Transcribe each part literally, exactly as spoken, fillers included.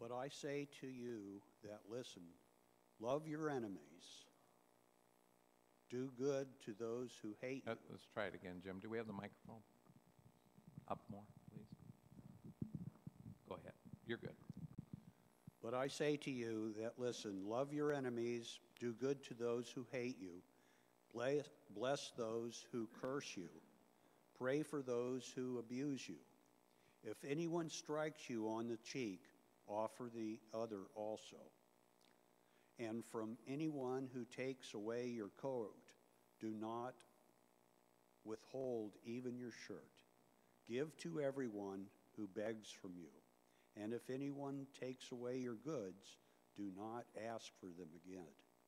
But I say to you that listen, love your enemies. Do good to those who hate you. Let's try it again, Jim. Do we have the microphone? Up more, please. Go ahead. You're good. But I say to you that listen, love your enemies, do good to those who hate you, bless, bless those who curse you, pray for those who abuse you. If anyone strikes you on the cheek, offer the other also. And from anyone who takes away your coat, do not withhold even your shirt. Give to everyone who begs from you. And if anyone takes away your goods, do not ask for them again.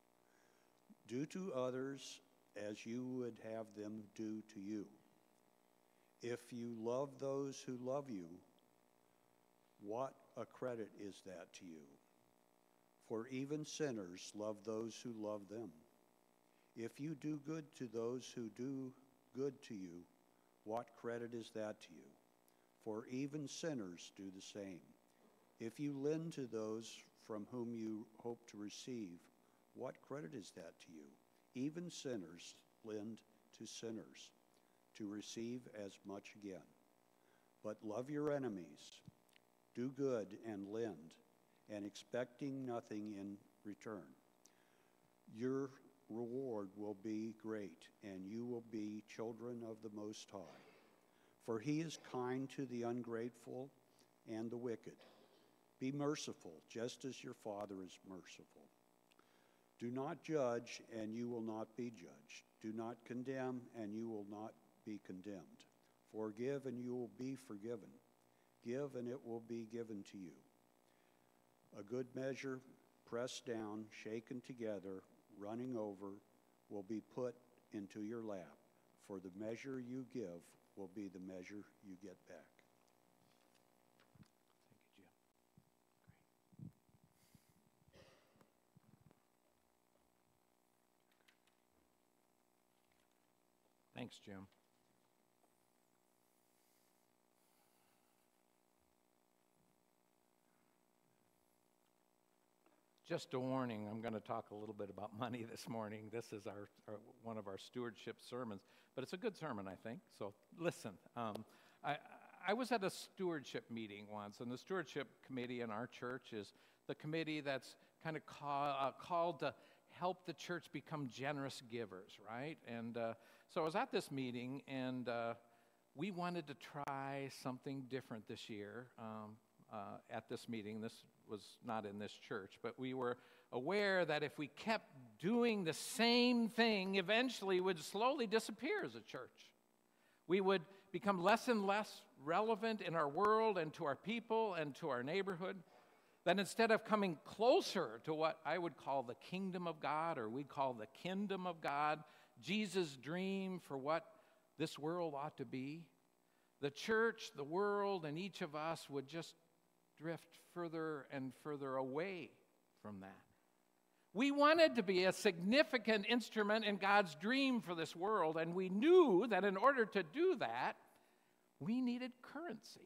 Do to others as you would have them do to you. If you love those who love you, what a credit is that to you? For even sinners love those who love them. If you do good to those who do good to you, what credit is that to you? For even sinners do the same. If you lend to those from whom you hope to receive, what credit is that to you? Even sinners lend to sinners to receive as much again. But love your enemies, do good and lend, and expecting nothing in return. Your reward will be great, and you will be children of the Most High. For he is kind to the ungrateful and the wicked. Be merciful, just as your Father is merciful. Do not judge, and you will not be judged. Do not condemn, and you will not be condemned. Forgive, and you will be forgiven. Give, and it will be given to you. A good measure, pressed down, shaken together, running over, will be put into your lap. For the measure you give will be the measure you get back. Thanks, Jim. Just a warning, I'm going to talk a little bit about money this morning. This is our, our one of our stewardship sermons, but it's a good sermon, I think, so listen. Um, I, I was at a stewardship meeting once, and the stewardship committee in our church is the committee that's kind of call, uh, called to help the church become generous givers, right? And uh, so I was at this meeting, and uh, we wanted to try something different this year um, uh, at this meeting. This was not in this church, but we were aware that if we kept doing the same thing, eventually would slowly disappear as a church. We would become less and less relevant in our world and to our people and to our neighborhood. That instead of coming closer to what I would call the kingdom of God, or we'd call the kingdom of God, Jesus' dream for what this world ought to be, the church, the world, and each of us would just drift further and further away from that. We wanted to be a significant instrument in God's dream for this world, and we knew that in order to do that, we needed currency.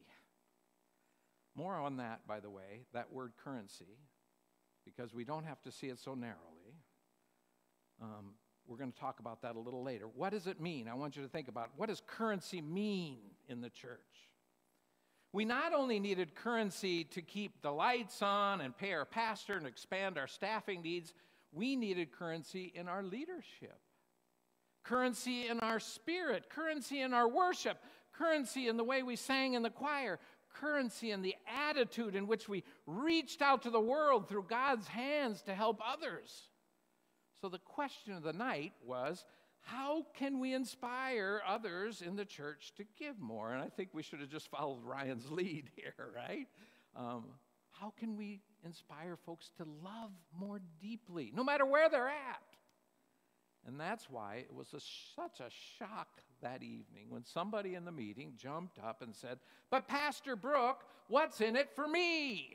More on that, by the way, that word currency, because we don't have to see it so narrowly. Um, we're going to talk about that a little later. What does it mean? I want you to think about, what does currency mean in the church? We not only needed currency to keep the lights on and pay our pastor and expand our staffing needs, we needed currency in our leadership, currency in our spirit, currency in our worship, currency in the way we sang in the choir, currency in the attitude in which we reached out to the world through God's hands to help others. So the question of the night was, how can we inspire others in the church to give more? And I think we should have just followed Ryan's lead here, right? Um, how can we inspire folks to love more deeply, no matter where they're at? And that's why it was a, such a shock that evening when somebody in the meeting jumped up and said, "But Pastor Brooke, what's in it for me?"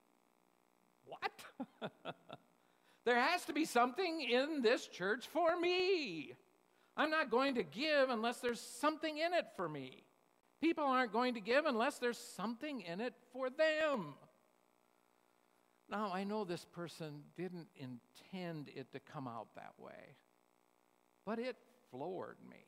What? There has to be something in this church for me. I'm not going to give unless there's something in it for me. People aren't going to give unless there's something in it for them. Now, I know this person didn't intend it to come out that way, but it floored me.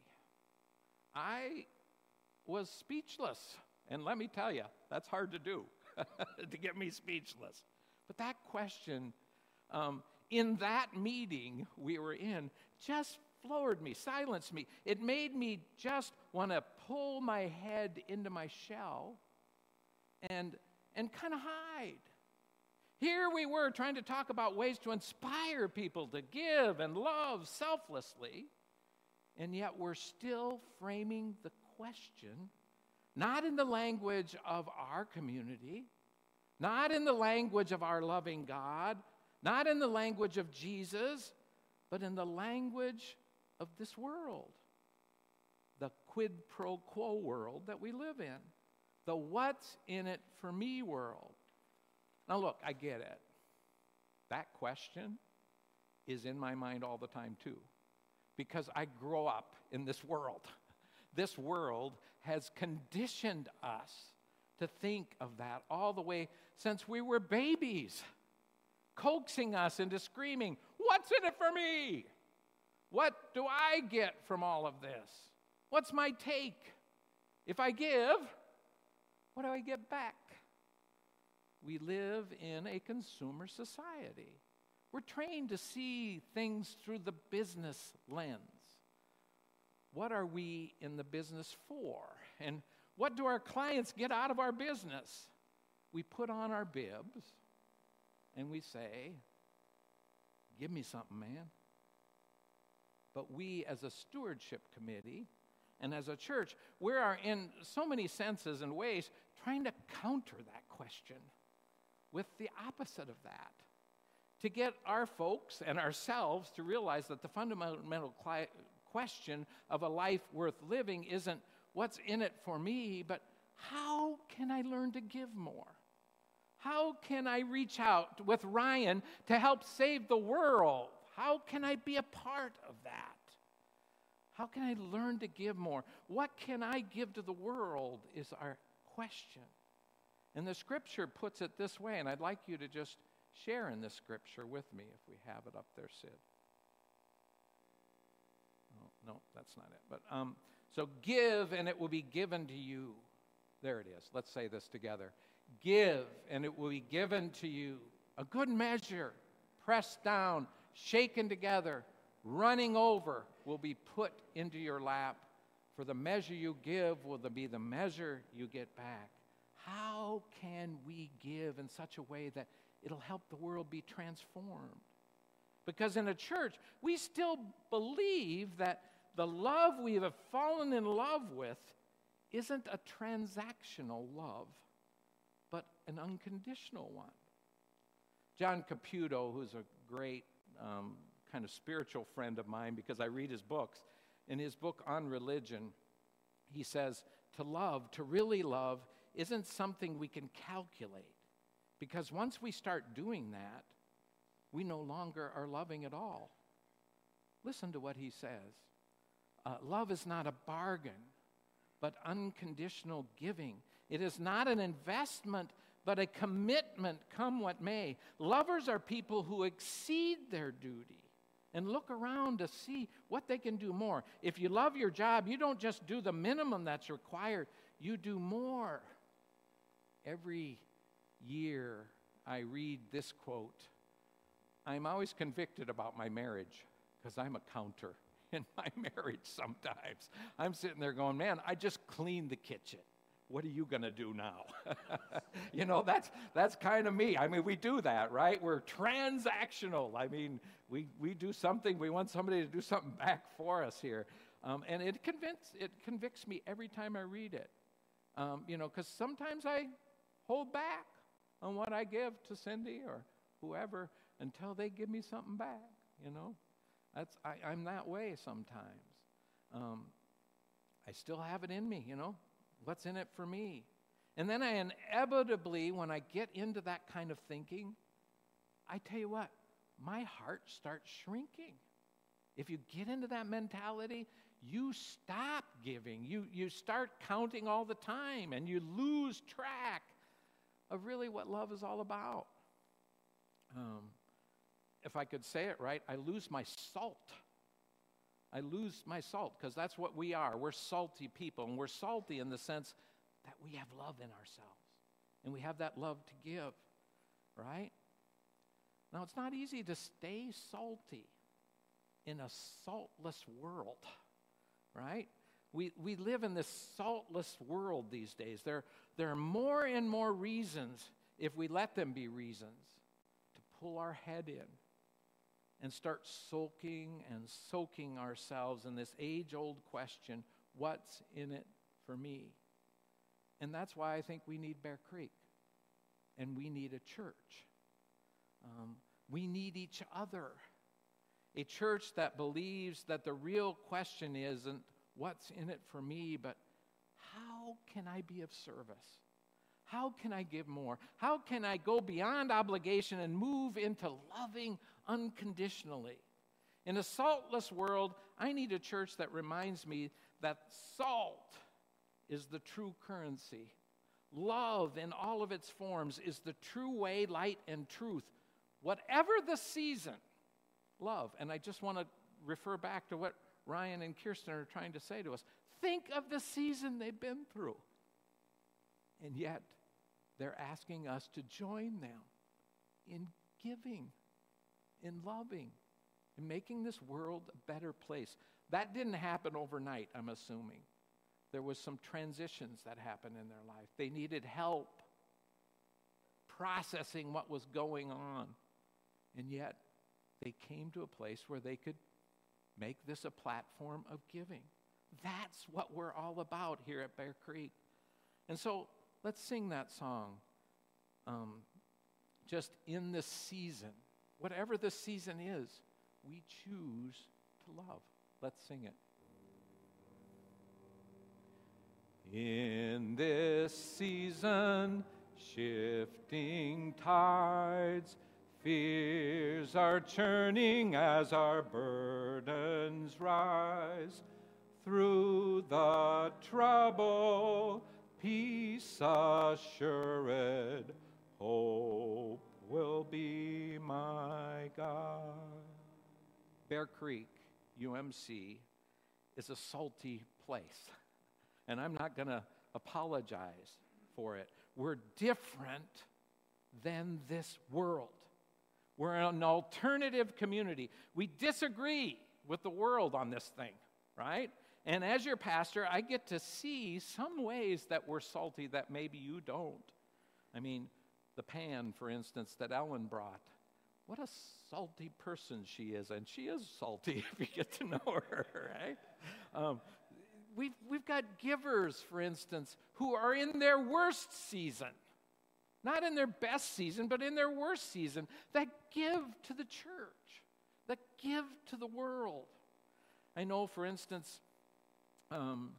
I was speechless. And let me tell you, that's hard to do, to get me speechless. But that question, um, in that meeting we were in, just floored me, silenced me. It made me just want to pull my head into my shell and, and kind of hide. Here we were trying to talk about ways to inspire people to give and love selflessly, and yet we're still framing the question, not in the language of our community, not in the language of our loving God, not in the language of Jesus, but in the language of this world, the quid pro quo world that we live in, the what's in it for me world. Now look, I get it. That question is in my mind all the time too, because I grow up in this world. This world has conditioned us to think of that all the way since we were babies, coaxing us into screaming, "What's in it for me? What do I get from all of this? What's my take? If I give, what do I get back?" We live in a consumer society. We're trained to see things through the business lens. What are we in the business for? And what do our clients get out of our business? We put on our bibs and we say, "Give me something, man." But we as a stewardship committee and as a church, we are in so many senses and ways trying to counter that question with the opposite of that, to get our folks and ourselves to realize that the fundamental cli- question of a life worth living isn't what's in it for me, but how can I learn to give more? How can I reach out with Ryan to help save the world? How can I be a part of that? How can I learn to give more? What can I give to the world is our question. And the scripture puts it this way, and I'd like you to just share in this scripture with me if we have it up there, Sid. Oh, no, that's not it. But um, so give, and it will be given to you. There it is. Let's say this together. Give, and it will be given to you. A good measure, pressed down, shaken together, running over, will be put into your lap. For the measure you give will be the measure you get back. How can we give in such a way that it'll help the world be transformed? Because in a church, we still believe that the love we have fallen in love with isn't a transactional love, but an unconditional one. John Caputo, who's a great um, kind of spiritual friend of mine because I read his books, in his book on religion, he says, to love, to really love, isn't something we can calculate. Because once we start doing that, we no longer are loving at all. Listen to what he says. Uh, love is not a bargain, but unconditional giving. It is not an investment, but a commitment, come what may. Lovers are people who exceed their duty and look around to see what they can do more. If you love your job, you don't just do the minimum that's required, you do more. Every year I read this quote. I'm always convicted about my marriage because I'm a counter in my marriage sometimes. I'm sitting there going, man, I just cleaned the kitchen. What are you going to do now? You know, that's that's kind of me. I mean, we do that, right? We're transactional. I mean, we, we do something. We want somebody to do something back for us here. Um, and it, convince, it convicts me every time I read it. Um, you know, because sometimes I hold back on what I give to Cindy or whoever until they give me something back, you know. That's I, I'm that way sometimes. Um, I still have it in me, you know. What's in it for me? And then I inevitably, when I get into that kind of thinking, I tell you what, my heart starts shrinking. If you get into that mentality, you stop giving. You, you start counting all the time, and you lose track of really what love is all about. um, if I could say it right, I lose my salt. I lose my salt, because that's what we are. We're salty people, and we're salty in the sense that we have love in ourselves, and we have that love to give, right? Now, it's not easy to stay salty in a saltless world, right? We, we live in this saltless world these days. There, there are more and more reasons, if we let them be reasons, to pull our head in and start sulking and soaking ourselves in this age-old question, what's in it for me? And that's why I think we need Bear Creek, and we need a church. Um, we need each other. A church that believes that the real question isn't what's in it for me, but how can I be of service? How can I give more? How can I go beyond obligation and move into loving unconditionally? In a saltless world, I need a church that reminds me that salt is the true currency. Love in all of its forms is the true way, light, and truth. Whatever the season, love. And I just want to refer back to what Ryan and Kirsten are trying to say to us. Think of the season they've been through. And yet, they're asking us to join them in giving, in loving, in making this world a better place. That didn't happen overnight, I'm assuming. There was some transitions that happened in their life. They needed help processing what was going on. And yet, they came to a place where they could make this a platform of giving. That's what we're all about here at Bear Creek. And so, let's sing that song um, just in this season. Whatever the season is, we choose to love. Let's sing it. In this season, shifting tides, fears are churning as our burdens rise. Through the trouble, peace assured, hope will be my guide. Bear Creek, U M C, is a salty place, and I'm not going to apologize for it. We're different than this world. We're an alternative community. We disagree with the world on this thing, right? And as your pastor, I get to see some ways that we're salty that maybe you don't. I mean, the pan, for instance, that Ellen brought. What a salty person she is, and she is salty if you get to know her, right? Um, we've, we've got givers, for instance, who are in their worst season. Not in their best season, but in their worst season, that give to the church, that give to the world. I know, for instance, um,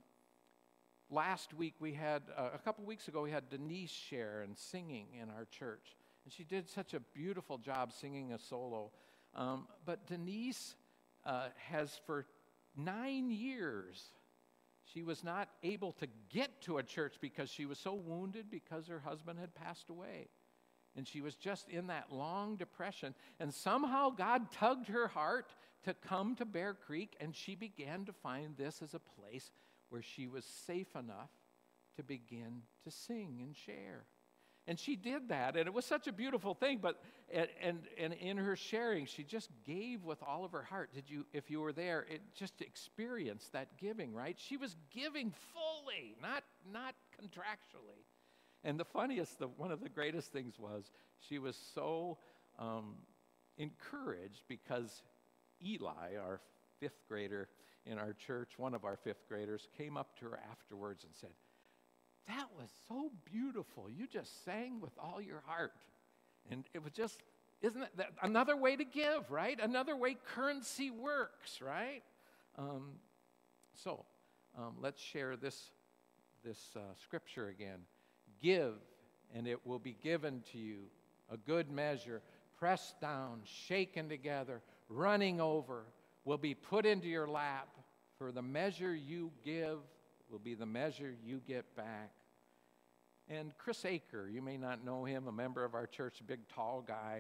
last week we had, uh, a couple weeks ago, we had Denise share and singing in our church. And she did such a beautiful job singing a solo. Um, but Denise uh, has, for nine years, she was not able to get to a church because she was so wounded because her husband had passed away. And she was just in that long depression. And somehow God tugged her heart to come to Bear Creek, and she began to find this as a place where she was safe enough to begin to sing and share. And she did that, and it was such a beautiful thing. But and, and and in her sharing, she just gave with all of her heart. Did you, if you were there, it just experienced that giving, right? She was giving fully, not not contractually. And the funniest, the one of the greatest things was she was so um, encouraged because Eli, our fifth grader in our church, one of our fifth graders, came up to her afterwards and said, "That was so beautiful. You just sang with all your heart." And it was just, isn't it that another way to give, right? Another way currency works, right? Um, so um, let's share this, this uh, scripture again. Give, and it will be given to you, a good measure, pressed down, shaken together, running over, will be put into your lap. For the measure you give will be the measure you get back. And Chris Aker, you may not know him, a member of our church, a big tall guy,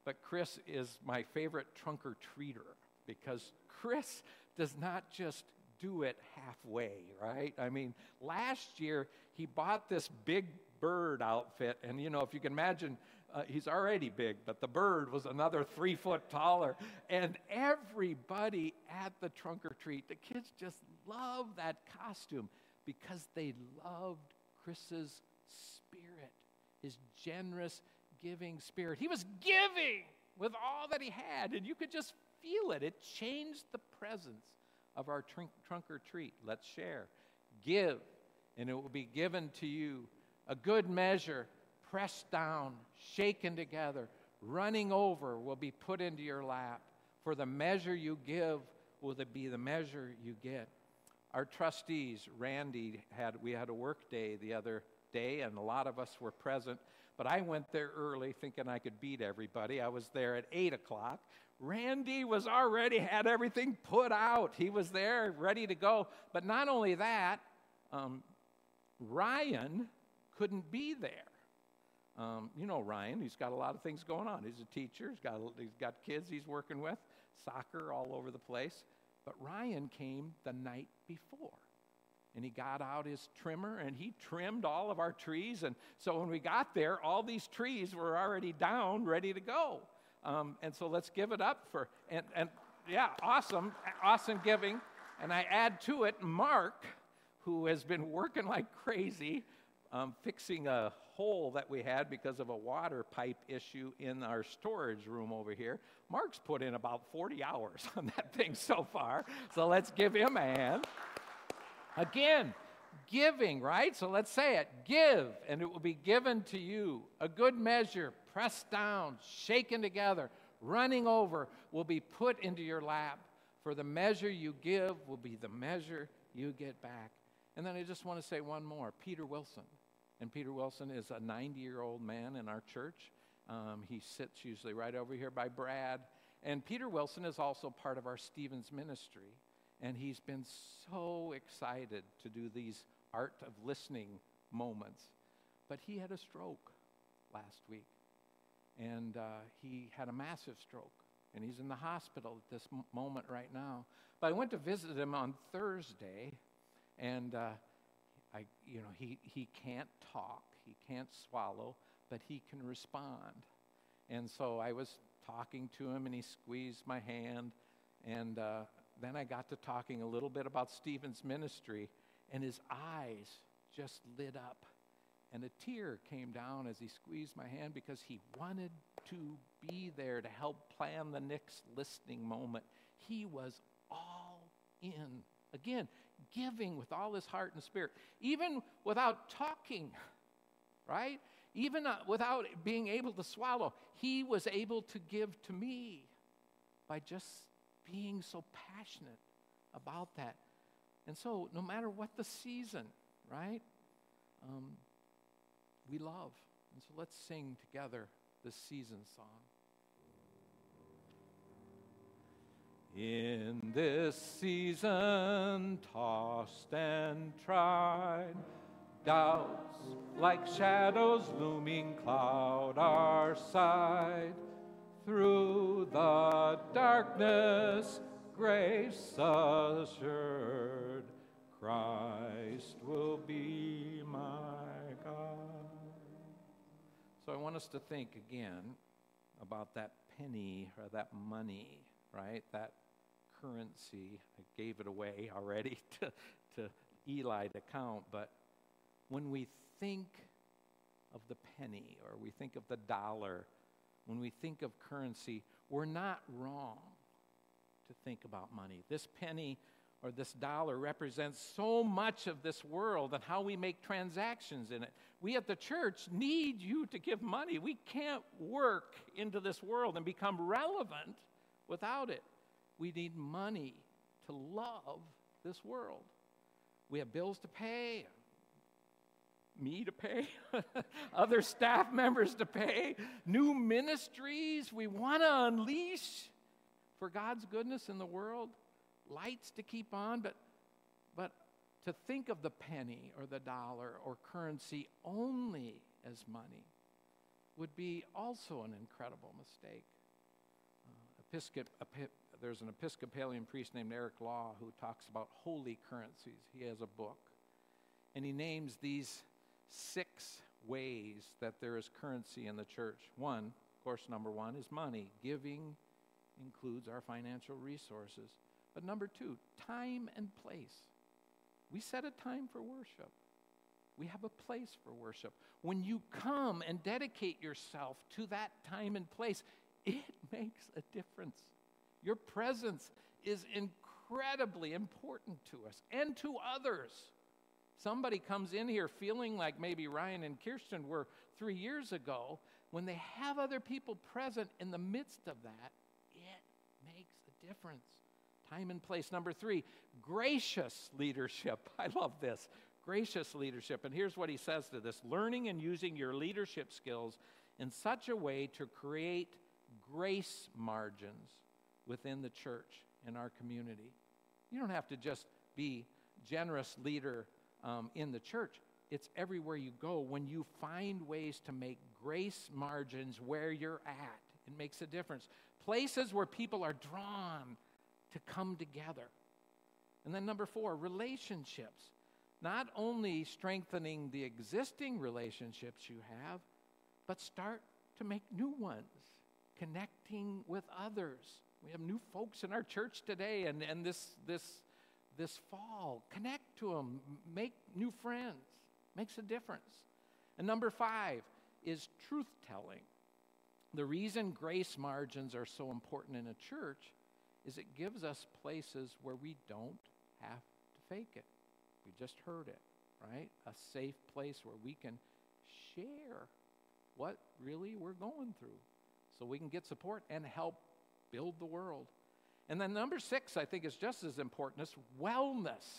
but Chris is my favorite trunk-or-treater because Chris does not just do it halfway, right? I mean, last year he bought this big bird outfit, and you know, if you can imagine, uh, he's already big, but the bird was another three foot taller, and everybody at the trunk-or-treat, the kids just loved that costume because they loved Chris's spirit, his generous, giving spirit. He was giving with all that he had, and you could just feel it. It changed the presence of our trunk, trunk or treat. Let's share. Give, and it will be given to you. A good measure, pressed down, shaken together, running over will be put into your lap. For the measure you give will be the measure you get. Our trustees, Randy, had we had a work day the other day, and a lot of us were present. But I went there early thinking I could beat everybody. I was there at eight o'clock. Randy was already had everything put out. He was there ready to go. But not only that, um, Ryan couldn't be there. Um, you know Ryan, he's got a lot of things going on. He's a teacher. He's got, he's got kids he's working with, soccer all over the place. But Ryan came the night before. And he got out his trimmer, and he trimmed all of our trees. And so when we got there, all these trees were already down, ready to go. Um, and so let's give it up for, and, and yeah, awesome, awesome giving. And I add to it Mark, who has been working like crazy, um, fixing a hole that we had because of a water pipe issue in our storage room over here. Mark's put in about forty hours on that thing so far. So let's give him a hand. Again, giving, right? So let's say it. Give, and it will be given to you. A good measure, pressed down, shaken together, running over, will be put into your lap. For the measure you give will be the measure you get back. And then I just want to say one more. Peter Wilson. And Peter Wilson is a ninety-year-old man in our church. Um, he sits usually right over here by Brad. And Peter Wilson is also part of our Stevens ministry. And he's been so excited to do these art of listening moments. But he had a stroke last week. And uh, he had a massive stroke. And he's in the hospital at this m- moment right now. But I went to visit him on Thursday. And, uh, I, you know, he, he can't talk. He can't swallow. But he can respond. And so I was talking to him, and he squeezed my hand. And uh, then I got to talking a little bit about Stephen's ministry, and his eyes just lit up. And a tear came down as he squeezed my hand because he wanted to be there to help plan the next listening moment. He was all in. Again, giving with all his heart and spirit, even without talking, right? Even uh, without being able to swallow, he was able to give to me by just being so passionate about that. And so no matter what the season, right, um, we love. And so let's sing together this season song. In this season, tossed and tried, doubts like shadows looming cloud our side. Through the darkness, grace assured, Christ will be my God. So I want us to think again about that penny or that money, right? That currency. I gave it away already to, to Eli to count, but when we think of the penny or we think of the dollar, when we think of currency, we're not wrong to think about money. This penny or this dollar represents so much of this world and how we make transactions in it. We at the church need you to give money. We can't work into this world and become relevant without it. We need money to love this world. We have bills to pay, me to pay, other staff members to pay, new ministries we want to unleash for God's goodness in the world, lights to keep on, but, but to think of the penny or the dollar or currency only as money would be also an incredible mistake. Uh, Episcop, Epi, there's an Episcopalian priest named Eric Law who talks about holy currencies. He has a book, and he names these six ways that there is currency in the church. One, of course, number one is money. Giving includes our financial resources. But number two, time and place. We set a time for worship. We have a place for worship. When you come and dedicate yourself to that time and place, it makes a difference. Your presence is incredibly important to us and to others. Somebody comes in here feeling like maybe Ryan and Kirsten were three years ago. When they have other people present in the midst of that, it makes a difference. Time and place. Number three, gracious leadership. I love this. Gracious leadership. And here's what he says to this. Learning and using your leadership skills in such a way to create grace margins within the church and our community. You don't have to just be generous leader um, in the church. It's everywhere you go. When you find ways to make grace margins where you're at, it makes a difference. Places where people are drawn to come together. And then number four, relationships. Not only strengthening the existing relationships you have, but start to make new ones, connecting with others. We have new folks in our church today and, and this, this, this fall. Connect to them, make new friends. Makes a difference. And number five is truth-telling. The reason grace margins are so important in a church is it gives us places where we don't have to fake it. We just heard it, right? A safe place where we can share what really we're going through so we can get support and help build the world. And then number six, I think, is just as important, is wellness.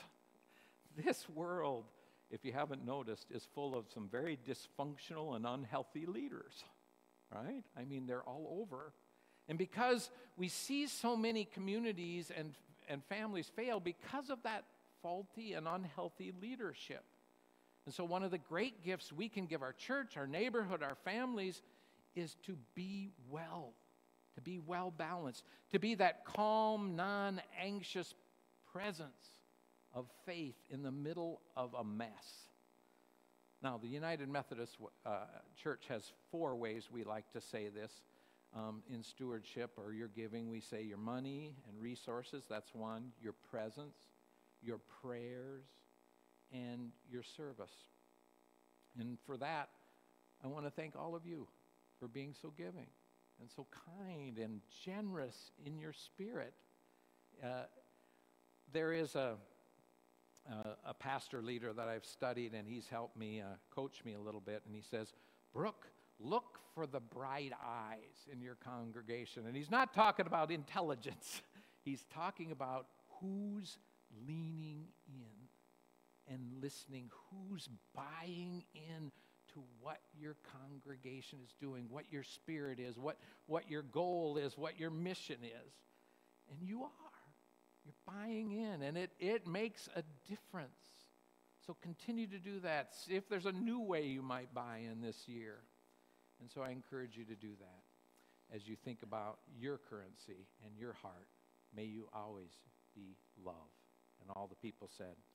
This world, if you haven't noticed, is full of some very dysfunctional and unhealthy leaders, right? I mean, they're all over. And because we see so many communities and, and families fail because of that faulty and unhealthy leadership. And so one of the great gifts we can give our church, our neighborhood, our families is to be well, to be well balanced, to be that calm, non-anxious presence of faith in the middle of a mess. Now, the United Methodist uh, Church has four ways we like to say this um, in stewardship or your giving. We say your money and resources, that's one, your presence, your prayers, and your service. And for that, I want to thank all of you for being so giving and so kind and generous in your spirit. Uh, there is a Uh, a pastor leader that I've studied, and he's helped me uh, coach me a little bit, and he says, Brooke, look for the bright eyes in your congregation. And he's not talking about intelligence. He's talking about who's leaning in and listening, who's buying in to what your congregation is doing, what your spirit is, what, what your goal is, what your mission is. And you are. You're buying in, and it, it makes a difference. So continue to do that. See if there's a new way you might buy in this year. And so I encourage you to do that. As you think about your currency and your heart, may you always be love. And all the people said,